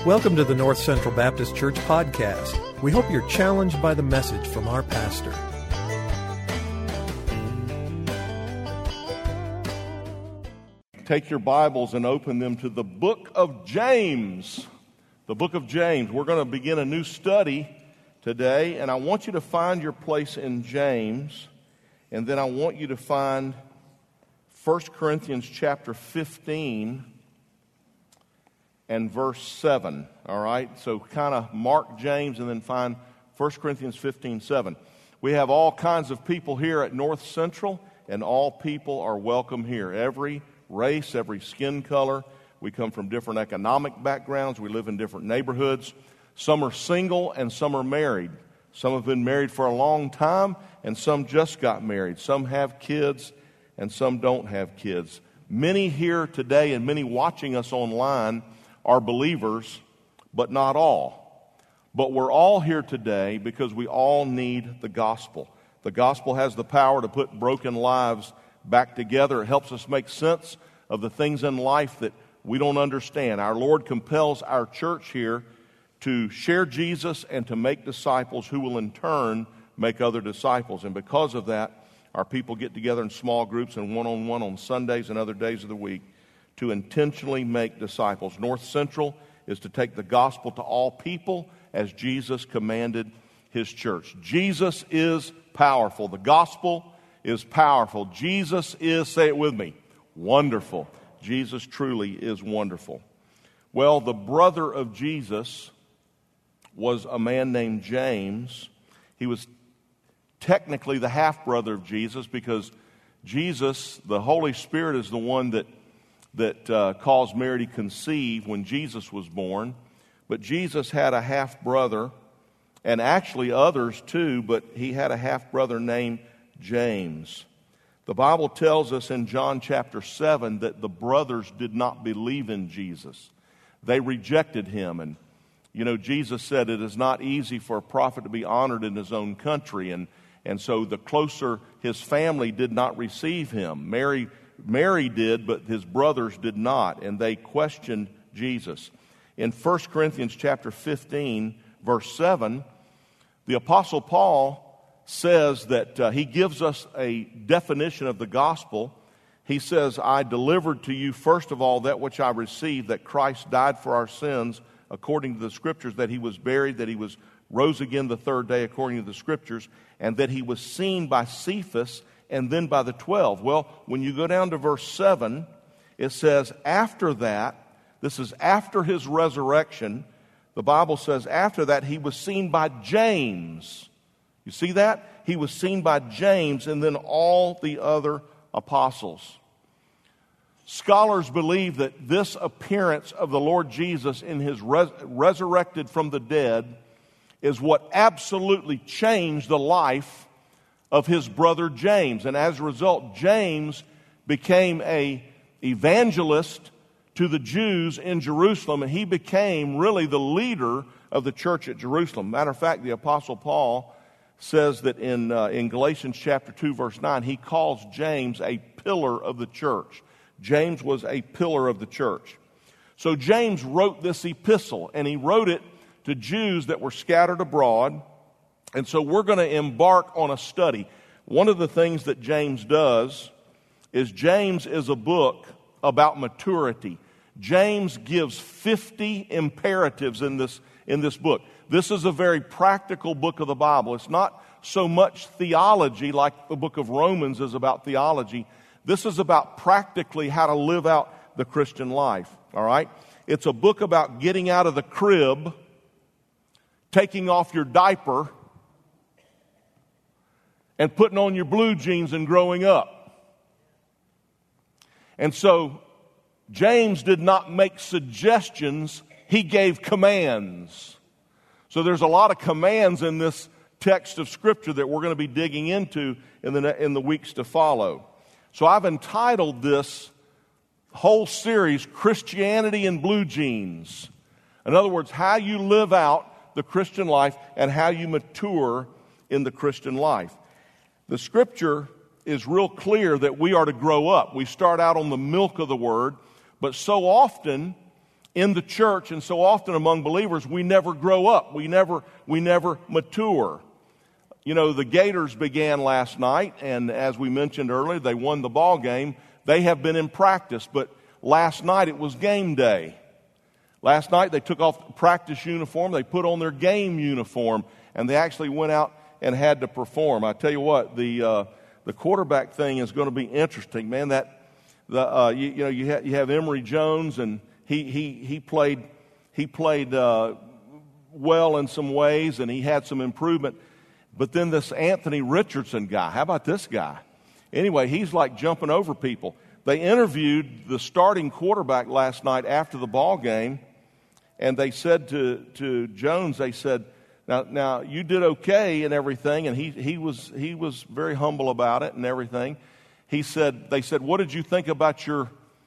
Welcome to the North Central Baptist Church podcast. We hope you're challenged by the message from our pastor. Take your Bibles and open them to the book of James. The book of James. We're going to begin a new study today, and I want you to find your place in James, and then I want you to find 1 Corinthians chapter 15 and verse 7, all right? So kind of mark James and then find 1 Corinthians 15:7. We have all kinds of people here at North Central, and all people are welcome here. Every race, every skin color. We come from different economic backgrounds. We live in different neighborhoods. Some are single and some are married. Some have been married for a long time, and some just got married. Some have kids, and some don't have kids. Many here today and many watching us online are believers, but not all. But we're all here today because we all need the gospel. The gospel has the power to put broken lives back together. It helps us make sense of the things in life that we don't understand. Our Lord compels our church here to share Jesus and to make disciples who will in turn make other disciples. And because of that, our people get together in small groups and one-on-one on Sundays and other days of the week to intentionally make disciples. North Central is to take the gospel to all people as Jesus commanded His church. Jesus is powerful. The gospel is powerful. Jesus is, say it with me, wonderful. Jesus truly is wonderful. Well, the brother of Jesus was a man named James. He was technically the half-brother of Jesus because Jesus, the Holy Spirit, is the one that caused Mary to conceive when Jesus was born. But Jesus had a half-brother, and actually others too, but he had a half-brother named James. The Bible tells us in John chapter 7 that the brothers did not believe in Jesus. They rejected him. And, you know, Jesus said it is not easy for a prophet to be honored in his own country. And so the closer his family did not receive him. Mary did, but his brothers did not, and they questioned Jesus. In 1 Corinthians chapter 15, verse 7, the Apostle Paul says that he gives us a definition of the gospel. He says, I delivered to you first of all that which I received, that Christ died for our sins according to the Scriptures, that he was buried, that he was rose again the third day according to the Scriptures, and that he was seen by Cephas and then by the 12. Well, when you go down to verse 7, it says, after that, this is after his resurrection, the Bible says, after that, he was seen by James. You see that? He was seen by James and then all the other apostles. Scholars believe that this appearance of the Lord Jesus in his resurrected from the dead is what absolutely changed the life of his brother James. And as a result, James became an evangelist to the Jews in Jerusalem, and he became really the leader of the church at Jerusalem. Matter of fact, the Apostle Paul says that in Galatians chapter 2, verse 9, he calls James a pillar of the church. James was a pillar of the church. So James wrote this epistle, and he wrote it to Jews that were scattered abroad. And so we're going to embark on a study. One of the things that James does is James is a book about maturity. James gives 50 imperatives in this book. This is a very practical book of the Bible. It's not so much theology like the book of Romans is about theology. This is about practically how to live out the Christian life, all right? It's a book about getting out of the crib, taking off your diaper, and putting on your blue jeans and growing up. And so James did not make suggestions, he gave commands. So there's a lot of commands in this text of Scripture that we're going to be digging into in the weeks to follow. So I've entitled this whole series, Christianity in Blue Jeans. In other words, how you live out the Christian life and how you mature in the Christian life. The Scripture is real clear that we are to grow up. We start out on the milk of the Word, but so often in the church and so often among believers, we never grow up. We never mature. You know, the Gators began last night, and as we mentioned earlier, they won the ball game. They have been in practice, but last night it was game day. Last night they took off the practice uniform, they put on their game uniform, and they actually went out and had to perform. I tell you what, the quarterback thing is going to be interesting, man. You have Emory Jones, and he played well in some ways, and he had some improvement. But then this Anthony Richardson guy, how about this guy? Anyway, he's like jumping over people. They interviewed the starting quarterback last night after the ball game, and they said to Jones, they said, now you did okay and everything, and he was very humble about it and everything. They said, what did you think about your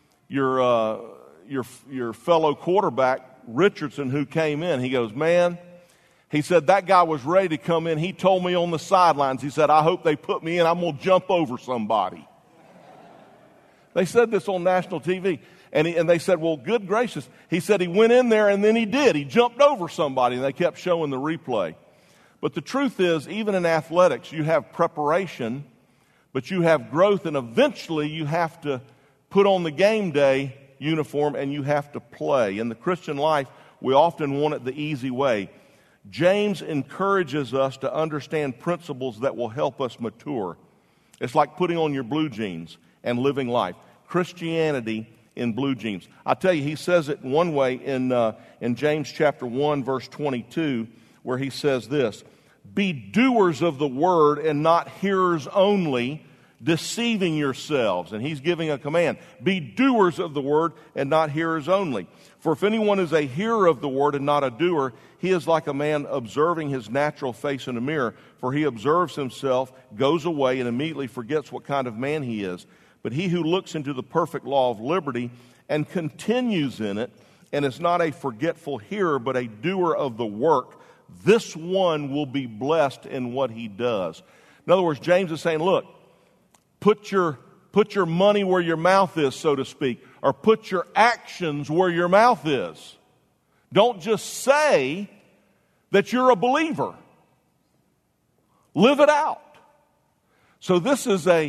fellow quarterback Richardson who came in? He goes, man. He said, that guy was ready to come in. He told me on the sidelines, he said, I hope they put me in. I'm going to jump over somebody. They said this on national TV. And they said, well, good gracious. He said he went in there and then he did. He jumped over somebody, and they kept showing the replay. But the truth is, even in athletics, you have preparation, but you have growth, and eventually you have to put on the game day uniform and you have to play. In the Christian life, we often want it the easy way. James encourages us to understand principles that will help us mature. It's like putting on your blue jeans and living life. Christianity in blue jeans. I tell you, he says it one way in James chapter 1, verse 22, where he says this, be doers of the word and not hearers only, deceiving yourselves. And he's giving a command. Be doers of the word and not hearers only. For if anyone is a hearer of the word and not a doer, he is like a man observing his natural face in a mirror. For he observes himself, goes away, and immediately forgets what kind of man he is. But he who looks into the perfect law of liberty and continues in it, and is not a forgetful hearer, but a doer of the work, this one will be blessed in what he does. In other words, James is saying, look, put your money where your mouth is, so to speak, or put your actions where your mouth is. Don't just say that you're a believer. Live it out. So this is a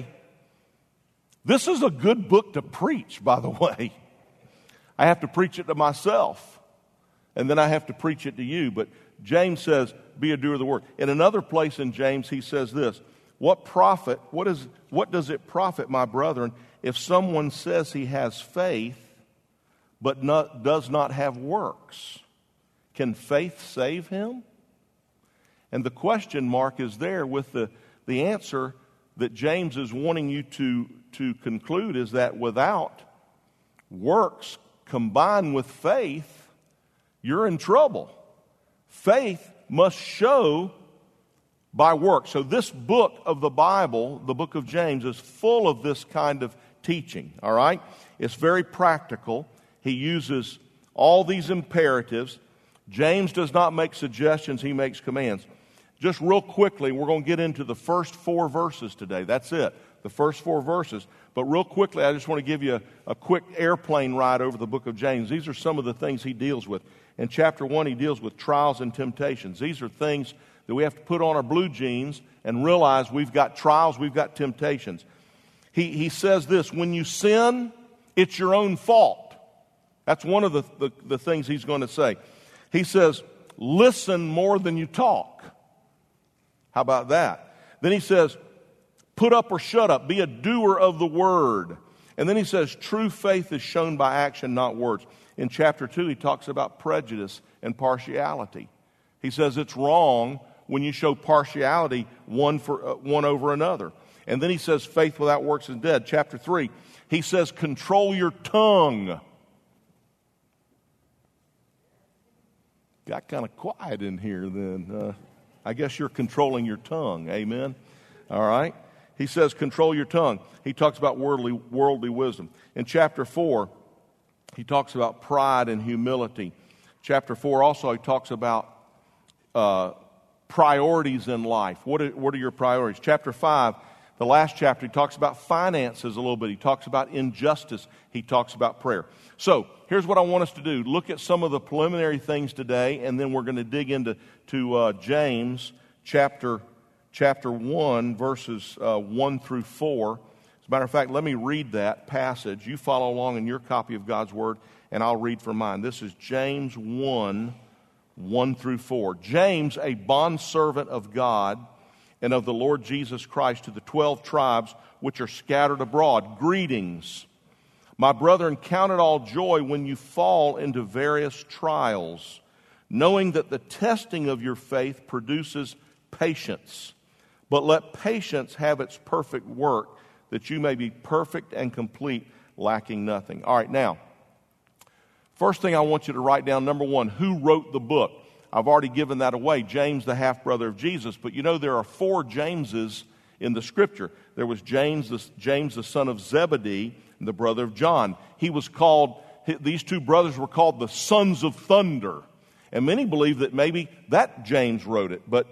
good book to preach, by the way. I have to preach it to myself, and then I have to preach it to you. But James says, be a doer of the word. In another place in James, he says this, what does it profit, my brethren, if someone says he has faith but does not have works? Can faith save him? And the question mark is there with the answer that James is wanting you to conclude is that without works combined with faith, you're in trouble. Faith must show by work. So this book of the Bible, the book of James, is full of this kind of teaching, all right? It's very practical. He uses all these imperatives. James does not make suggestions, he makes commands. Just real quickly, we're going to get into the first 4 verses today. That's it, the first 4 verses. But real quickly, I just want to give you a quick airplane ride over the book of James. These are some of the things he deals with. In chapter 1, he deals with trials and temptations. These are things that we have to put on our blue jeans and realize we've got trials, we've got temptations. He says this, when you sin, it's your own fault. That's one of the things he's going to say. He says, listen more than you talk. How about that? Then he says, put up or shut up. Be a doer of the word. And then he says, true faith is shown by action, not words. In chapter 2, he talks about prejudice and partiality. He says it's wrong when you show partiality one over another. And then he says faith without works is dead. Chapter 3, he says control your tongue. Got kind of quiet in here then. I guess you're controlling your tongue. Amen? All right? He says control your tongue. He talks about worldly wisdom. In chapter 4, he talks about pride and humility. Chapter 4 also he talks about priorities in life. What are your priorities? Chapter 5, the last chapter, he talks about finances a little bit. He talks about injustice. He talks about prayer. So here's what I want us to do. Look at some of the preliminary things today, and then we're going to dig into James chapter 1, verses 1 through 4. As a matter of fact, let me read that passage. You follow along in your copy of God's Word, and I'll read from mine. This is James 1, 1 through 4. James, a bondservant of God and of the Lord Jesus Christ, to the 12 tribes which are scattered abroad. Greetings. My brethren, count it all joy when you fall into various trials, knowing that the testing of your faith produces patience. But let patience have its perfect work, that you may be perfect and complete, lacking nothing. All right, now, first thing I want you to write down, number one, who wrote the book? I've already given that away, James, the half-brother of Jesus. But you know there are 4 Jameses in the Scripture. There was James, the son of Zebedee, and the brother of John. These 2 brothers were called the sons of thunder. And many believe that maybe that James wrote it. But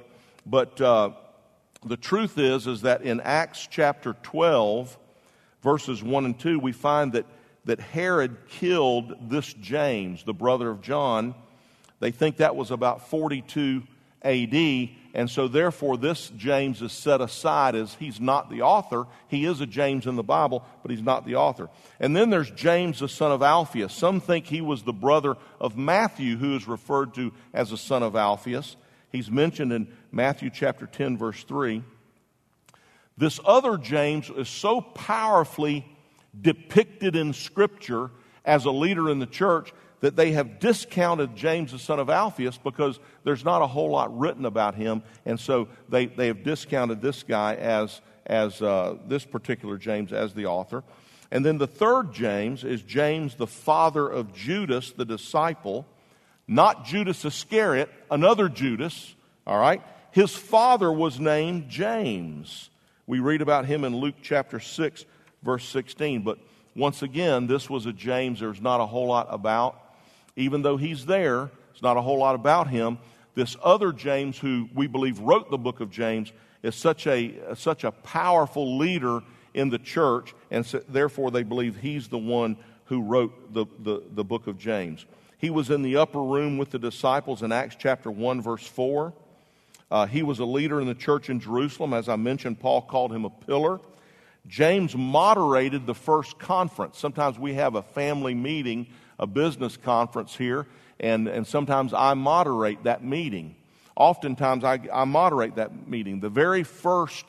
the truth is that in Acts chapter 12, verses 1 and 2, we find that Herod killed this James, the brother of John. They think that was about 42 A.D., and so therefore this James is set aside as he's not the author. He is a James in the Bible, but he's not the author. And then there's James, the son of Alphaeus. Some think he was the brother of Matthew, who is referred to as the son of Alphaeus. He's mentioned in Matthew chapter 10, verse 3. This other James is so powerfully depicted in Scripture as a leader in the church that they have discounted James, the son of Alphaeus, because there's not a whole lot written about him, and so they have discounted this guy as this particular James as the author. And then the third James is James, the father of Judas, the disciple, not Judas Iscariot, another Judas, all right? His father was named James. We read about him in Luke chapter 6, verse 16, but once again, this was a James there's not a whole lot about. Even though he's there, it's not a whole lot about him. This other James, who we believe wrote the book of James, is such a powerful leader in the church, and so therefore they believe he's the one who wrote the book of James. He was in the upper room with the disciples in Acts chapter 1, verse 4. He was a leader in the church in Jerusalem. As I mentioned, Paul called him a pillar. James moderated the first conference. Sometimes we have a family meeting, a business conference here, and sometimes I moderate that meeting. Oftentimes I moderate that meeting. The very first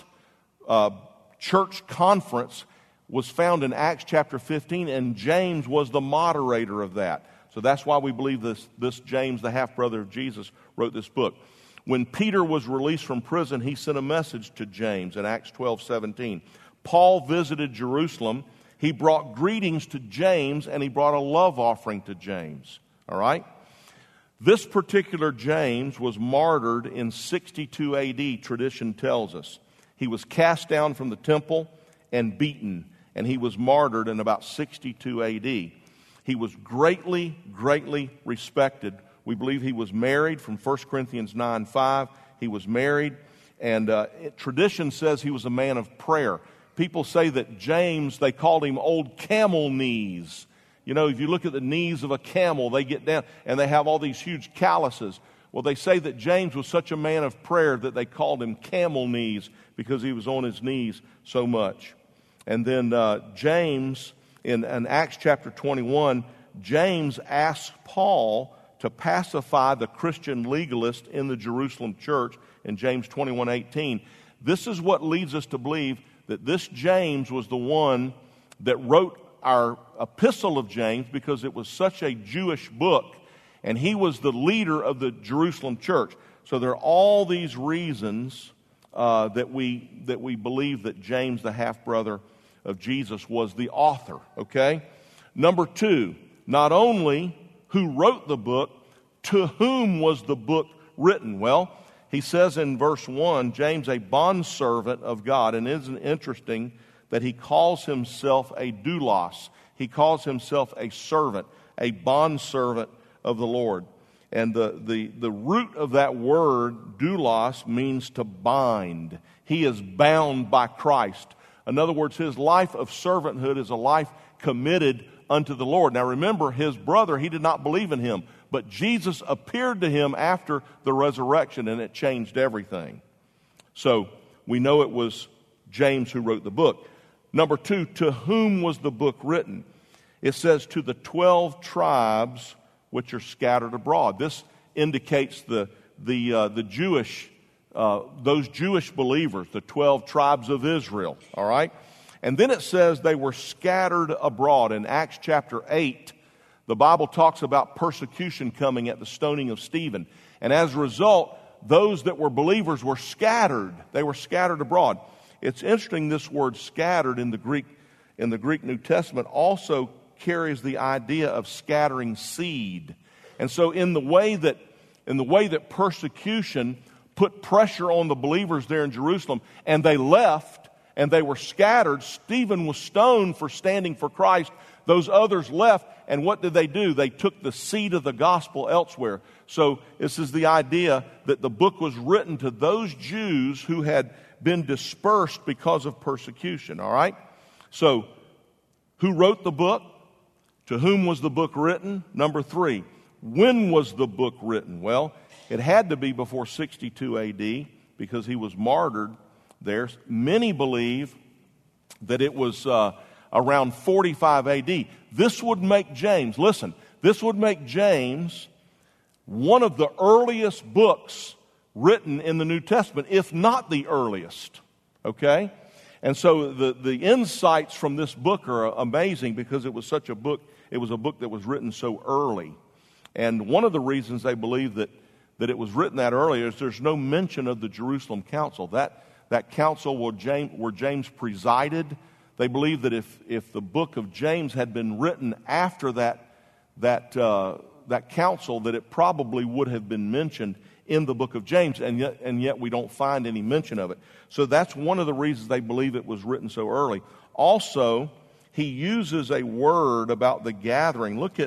church conference was found in Acts chapter 15, and James was the moderator of that. So that's why we believe this James, the half-brother of Jesus, wrote this book. When Peter was released from prison, he sent a message to James in Acts 12:17. Paul visited Jerusalem. He brought greetings to James, and he brought a love offering to James. All right? This particular James was martyred in 62 A.D., tradition tells us. He was cast down from the temple and beaten, and he was martyred in about 62 A.D. He was greatly, greatly respected. We believe he was married from 1 Corinthians 9:5. He was married, and tradition says he was a man of prayer. People say that James, they called him old camel knees. You know, if you look at the knees of a camel, they get down and they have all these huge calluses. Well, they say that James was such a man of prayer that they called him camel knees because he was on his knees so much. And then James, in Acts chapter 21, James asked Paul to pacify the Christian legalist in the Jerusalem church in James 21:18. This is what leads us to believe that this James was the one that wrote our epistle of James because it was such a Jewish book, and he was the leader of the Jerusalem church. So there are all these reasons that we believe that James, the half-brother of Jesus, was the author, okay? Number two, not only who wrote the book, to whom was the book written? Well, he says in verse 1, James, a bondservant of God. And isn't it interesting that he calls himself a doulos? He calls himself a servant, a bondservant of the Lord. And the root of that word, doulos, means to bind. He is bound by Christ. In other words, his life of servanthood is a life committed unto the Lord. Now remember, his brother, he did not believe in him, but Jesus appeared to him after the resurrection, and it changed everything. So we know it was James who wrote the book. Number 2, to whom was the book written? It says to the 12 tribes which are scattered abroad. This indicates the Jewish, those Jewish believers, the 12 tribes of Israel. All right, and then it says they were scattered abroad. In Acts chapter 8, the Bible talks about persecution coming at the stoning of Stephen, and as a result, those that were believers were scattered. They were scattered abroad. It's interesting. This word "scattered" in the Greek New Testament also carries the idea of scattering seed. And so in the way that persecution put pressure on the believers there in Jerusalem, and they left and they were scattered, Stephen was stoned for standing for Christ. Those others left, and what did they do? They took the seed of the gospel elsewhere. So this is the idea that the book was written to those Jews who had been dispersed because of persecution. All right? So who wrote the book? To whom was the book written? Number 3, when was the book written? Well, it had to be before 62 AD because he was martyred there. Many believe that it was around 45 AD. This would make James, listen, this would make James one of the earliest books written in the New Testament, if not the earliest. Okay? And so the insights from this book are amazing because it was such a book. It was a book that was written so early. And one of the reasons they believe that it was written that early is there's no mention of the Jerusalem Council. That council where James presided, they believe that if the book of James had been written after that council, that it probably would have been mentioned in the book of James, and yet we don't find any mention of it. So that's one of the reasons they believe it was written so early. Also, he uses a word about the gathering. Look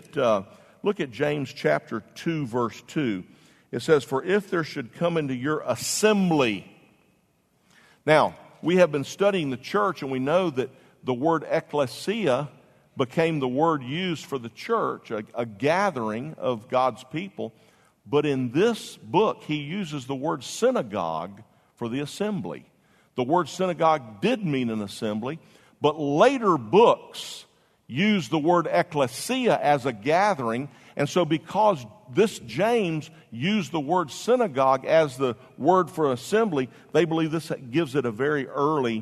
at James chapter 2, verse 2. It says, "For if there should come into your assembly." Now, we have been studying the church, and we know that the word ecclesia became the word used for the church, a gathering of God's people. But in this book, he uses the word synagogue for the assembly. The word synagogue did mean an assembly, but later books use the word ecclesia as a gathering. And so because this James used the word synagogue as the word for assembly, they believe this gives it a very early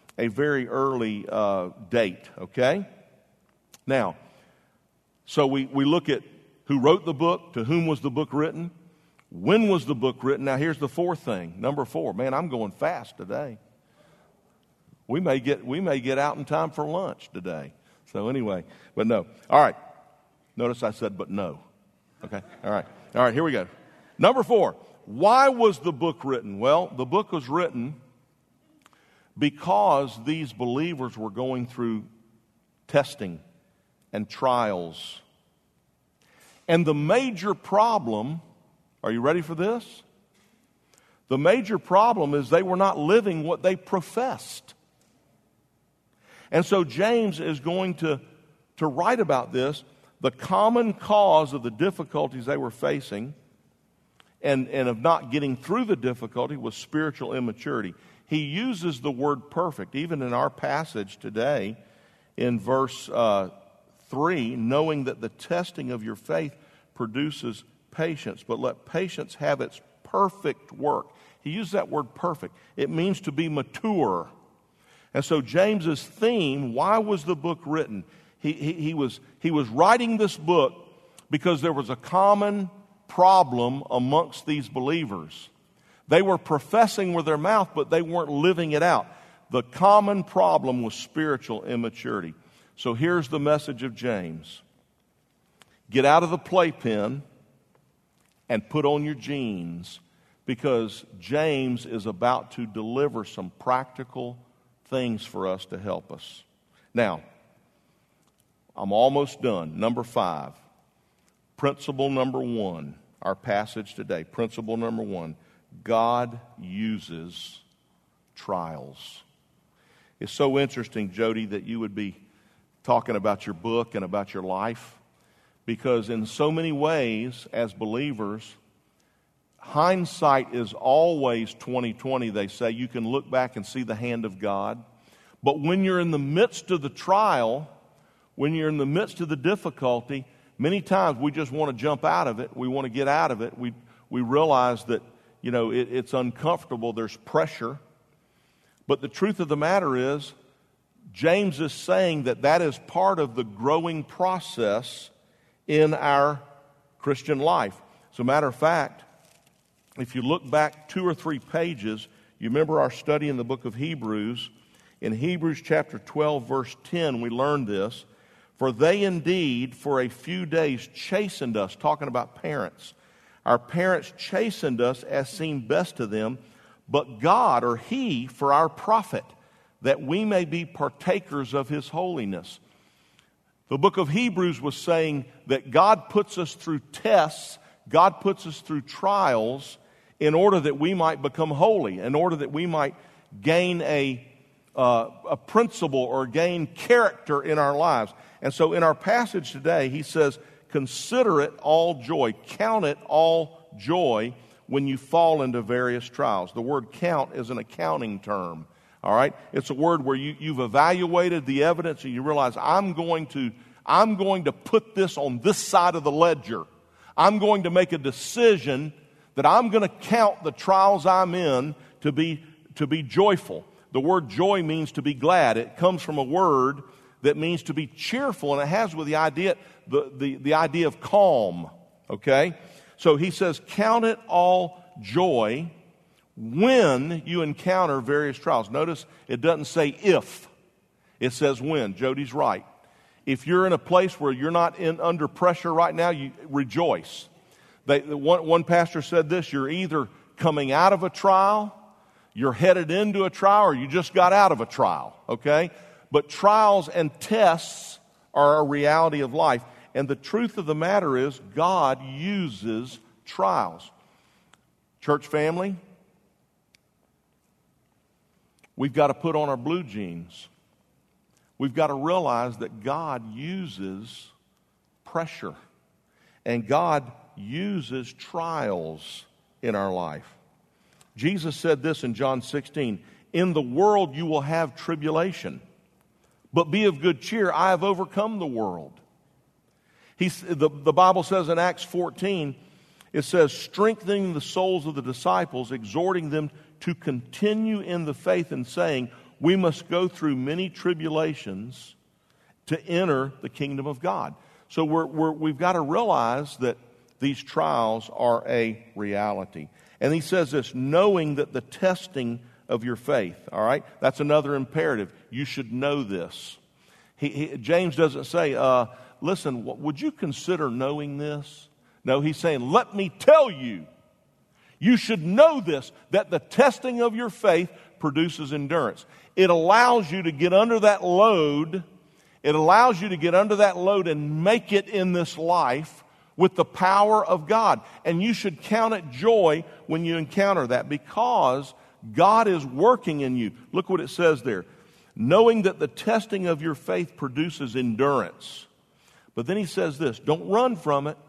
date, okay? Now, so we look at who wrote the book, to whom was the book written, when was the book written. Now here's the 4th thing, number 4. Man, I'm going fast today. We may get out in time for lunch today. So anyway, but no. All right. Notice I said but no. Okay. All right, here we go. Number 4. Why was the book written? Well, the book was written because these believers were going through testing and trials. And the major problem, are you ready for this? The major problem is they were not living what they professed. And so James is going to write about this. The common cause of the difficulties they were facing and of not getting through the difficulty was spiritual immaturity. He uses the word perfect, even in our passage today in verse 3, knowing that the testing of your faith produces patience, but let patience have its perfect work. He used that word perfect. It means to be mature. And so James's theme, why was the book written? He was writing this book because there was a common problem amongst these believers. They were professing with their mouth, but they weren't living it out. The common problem was spiritual immaturity. So here's the message of James. Get out of the playpen and put on your jeans, because James is about to deliver some practical things for us to help us. Now, I'm almost done. Number 5. Principle number 1. our passage today. Principle number 1, God uses trials. It's so interesting, Jody, that you would be talking about your book and about your life, because in so many ways, as believers, hindsight is always 20/20. They say you can look back and see the hand of God. But when you're in the midst of the trial, when you're in the midst of the difficulty, many times we just want to jump out of it. We want to get out of it. We realize that, it's uncomfortable. There's pressure. But the truth of the matter is, James is saying that is part of the growing process in our Christian life. As a matter of fact, if you look back 2 or 3 pages, you remember our study in the book of Hebrews. In Hebrews chapter 12, verse 10, we learned this. For they indeed for a few days chastened us, talking about parents. Our parents chastened us as seemed best to them, but God, or He, for our profit, that we may be partakers of His holiness. The book of Hebrews was saying that God puts us through tests, God puts us through trials in order that we might become holy, in order that we might gain a principle or gain character in our lives. And so in our passage today, he says, consider it all joy, count it all joy when you fall into various trials. The word count is an accounting term, all right? It's a word where you've evaluated the evidence and you realize, I'm going to put this on this side of the ledger. I'm going to make a decision that I'm going to count the trials I'm in to be joyful. The word joy means to be glad. It comes from a word that means to be cheerful, and it has with the idea of calm. Okay? So he says, count it all joy when you encounter various trials. Notice it doesn't say if. It says when. Jody's right. If you're in a place where you're not under pressure right now, you rejoice. One pastor said this, you're either coming out of a trial, you're headed into a trial, or you just got out of a trial, okay? But trials and tests are a reality of life. And the truth of the matter is, God uses trials. Church family, we've got to put on our blue jeans. We've got to realize that God uses pressure. And God uses trials in our life. Jesus said this in John 16, in the world you will have tribulation, but be of good cheer, I have overcome the world. The Bible says in Acts 14, it says, strengthening the souls of the disciples, exhorting them to continue in the faith and saying, we must go through many tribulations to enter the kingdom of God. So we've got to realize that these trials are a reality. And he says this, knowing that the testing of your faith, all right? That's another imperative. You should know this. James doesn't say, listen, would you consider knowing this? No, he's saying, let me tell you. You should know this, that the testing of your faith produces endurance. It allows you to get under that load. It allows you to get under that load and make it in this life with the power of God. And you should count it joy when you encounter that, because God is working in you. Look what it says there. Knowing that the testing of your faith produces endurance. But then he says this, don't run from it.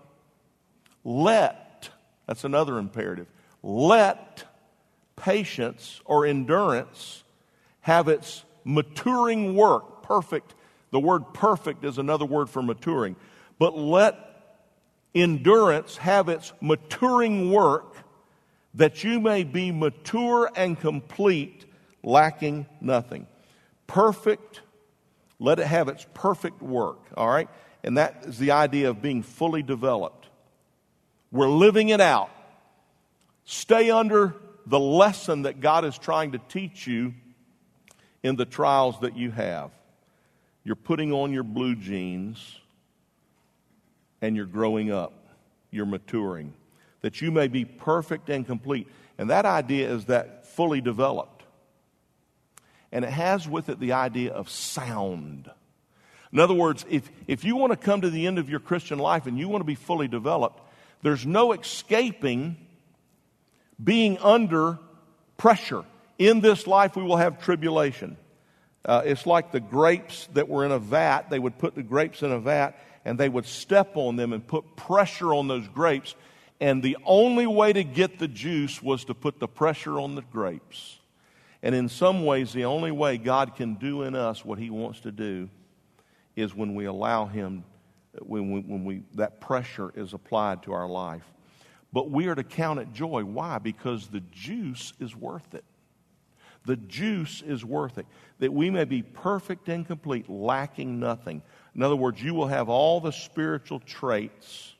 That's another imperative. Let patience or endurance have its maturing work. Perfect. The word perfect is another word for maturing. But let endurance have its maturing work, that you may be mature and complete, lacking nothing. Perfect, let it have its perfect work, all right? And that is the idea of being fully developed. We're living it out. Stay under the lesson that God is trying to teach you in the trials that you have. You're putting on your blue jeans and you're growing up. You're maturing. That you may be perfect and complete. And that idea is that fully developed. And it has with it the idea of sound. In other words, if you want to come to the end of your Christian life and you want to be fully developed, There's no escaping being under pressure. In this life we will have tribulation. It's like the grapes that were in a vat. They would put the grapes in a vat and they would step on them and put pressure on those grapes. And the only way to get the juice was to put the pressure on the grapes. And in some ways, the only way God can do in us what He wants to do is when we allow Him, when that pressure is applied to our life. But we are to count it joy. Why? Because the juice is worth it. The juice is worth it. That we may be perfect and complete, lacking nothing. In other words, you will have all the spiritual traits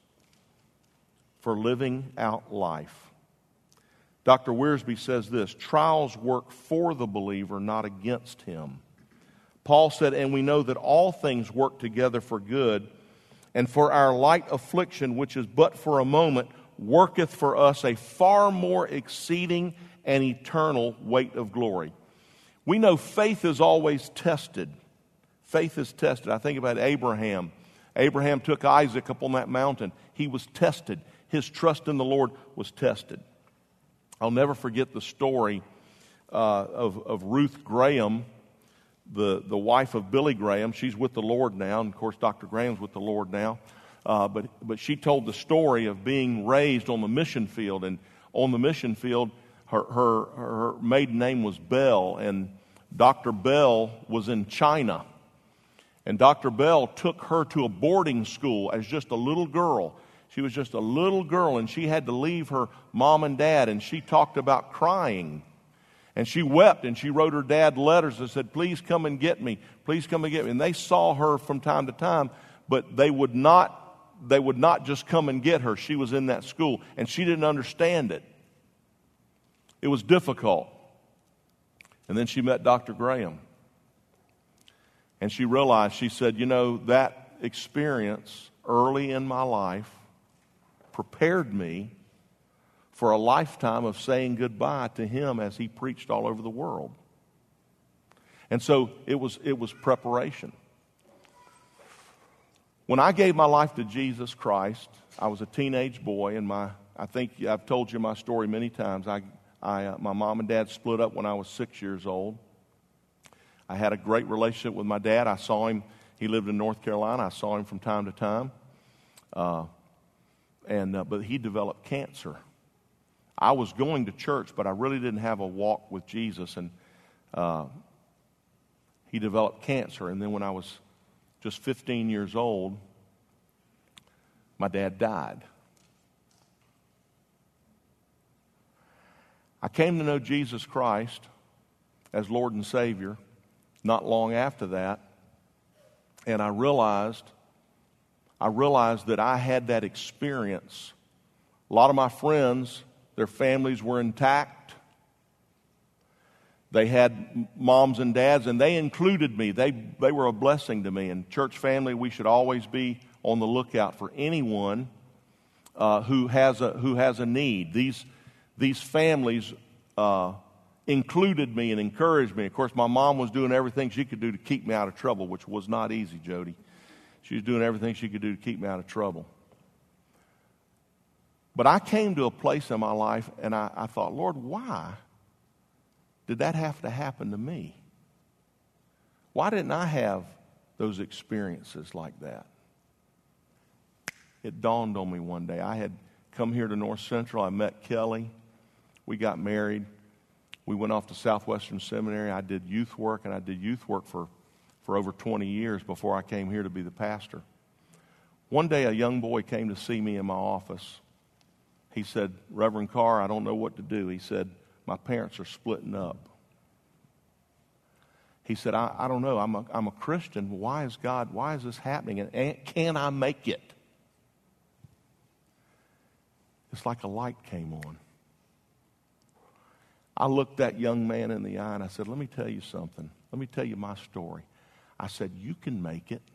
for living out life. Dr. Wiersbe says this: trials work for the believer, not against him. Paul said, and we know that all things work together for good, and for our light affliction, which is but for a moment, worketh for us a far more exceeding and eternal weight of glory. We know faith is always tested. Faith is tested. I think about Abraham. Abraham took Isaac up on that mountain. He was tested. His trust in the Lord was tested. I'll never forget the story of Ruth Graham, the wife of Billy Graham. She's with the Lord now, and of course Dr. Graham's with the Lord now. But she told the story of being raised on the mission field, and on the mission field, her maiden name was Bell, and Dr. Bell was in China. And Dr. Bell took her to a boarding school as just a little girl. She was just a little girl, and she had to leave her mom and dad, and she talked about crying. And she wept, and she wrote her dad letters that said, please come and get me. Please come and get me. And they saw her from time to time, but they would not just come and get her. She was in that school, and she didn't understand it. It was difficult. And then she met Dr. Graham. And she realized, she said, that experience early in my life prepared me for a lifetime of saying goodbye to him as he preached all over the world. And so it was preparation. When I gave my life to Jesus Christ, I was a teenage boy, and I think I've told you my story many times. My mom and dad split up when I was 6 years old. I had a great relationship with my dad. I saw him. He lived in North Carolina. I saw him from time to time. But he developed cancer. I was going to church, but I really didn't have a walk with Jesus. And he developed cancer. And then when I was just 15 years old, my dad died. I came to know Jesus Christ as Lord and Savior not long after that, and I realized that I had that experience. A lot of my friends, their families were intact. They had moms and dads, and they included me. They were a blessing to me. And church family, we should always be on the lookout for anyone who has a need. These families included me and encouraged me. Of course, my mom was doing everything she could do to keep me out of trouble, which was not easy, Jody. She was doing everything she could do to keep me out of trouble. But I came to a place in my life, and I thought, Lord, why did that have to happen to me? Why didn't I have those experiences like that? It dawned on me one day. I had come here to North Central. I met Kelly. We got married. We went off to Southwestern Seminary. I did youth work, and I did youth work for over 20 years before I came here to be the pastor. One day, a young boy came to see me in my office. He said, Reverend Carr, I don't know what to do. He said, my parents are splitting up. He said, I don't know. I'm a Christian. Why is this happening? And can I make it? It's like a light came on. I looked that young man in the eye and I said, let me tell you something. Let me tell you my story. I said, you can make it.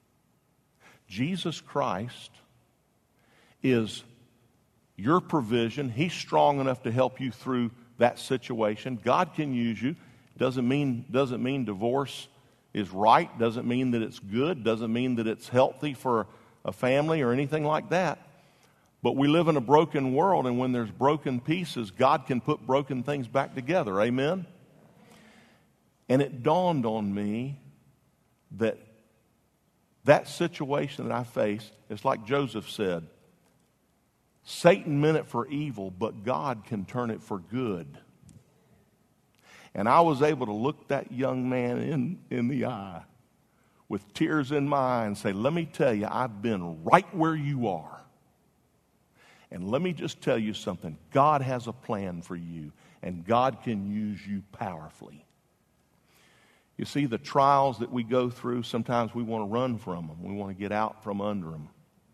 Jesus Christ is your provision. He's strong enough to help you through that situation. God can use you. Doesn't mean divorce is right. Doesn't mean that it's good. Doesn't mean that it's healthy for a family or anything like that. But we live in a broken world, and when there's broken pieces, God can put broken things back together. Amen? And it dawned on me that situation that I faced, it's like Joseph said, Satan meant it for evil, but God can turn it for good. And I was able to look that young man in the eye with tears in my eye and say, let me tell you, I've been right where you are. And let me just tell you something. God has a plan for you, and God can use you powerfully. You see, the trials that we go through, sometimes we want to run from them. We want to get out from under them.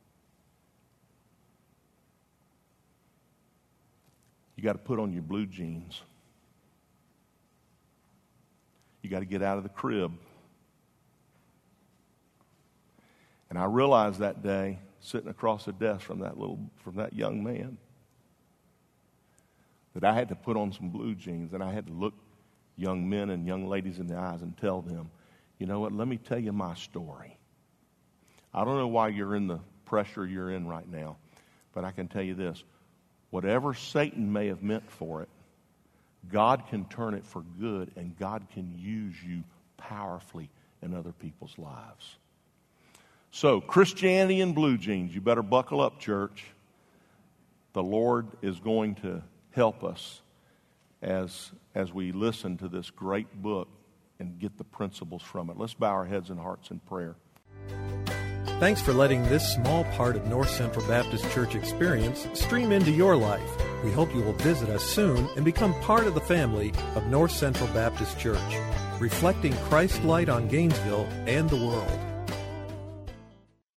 You got to put on your blue jeans. You got to get out of the crib. And I realized that day, sitting across the desk from that young man, that I had to put on some blue jeans, and I had to look young men and young ladies in the eyes and tell them, you know what, let me tell you my story. I don't know why you're in the pressure you're in right now, but I can tell you this. Whatever Satan may have meant for it, God can turn it for good, and God can use you powerfully in other people's lives. So, Christianity in blue jeans, you better buckle up, church. The Lord is going to help us as we listen to this great book and get the principles from it. Let's bow our heads and hearts in prayer. Thanks for letting this small part of North Central Baptist Church experience stream into your life. We hope you will visit us soon and become part of the family of North Central Baptist Church, reflecting Christ's light on Gainesville and the world.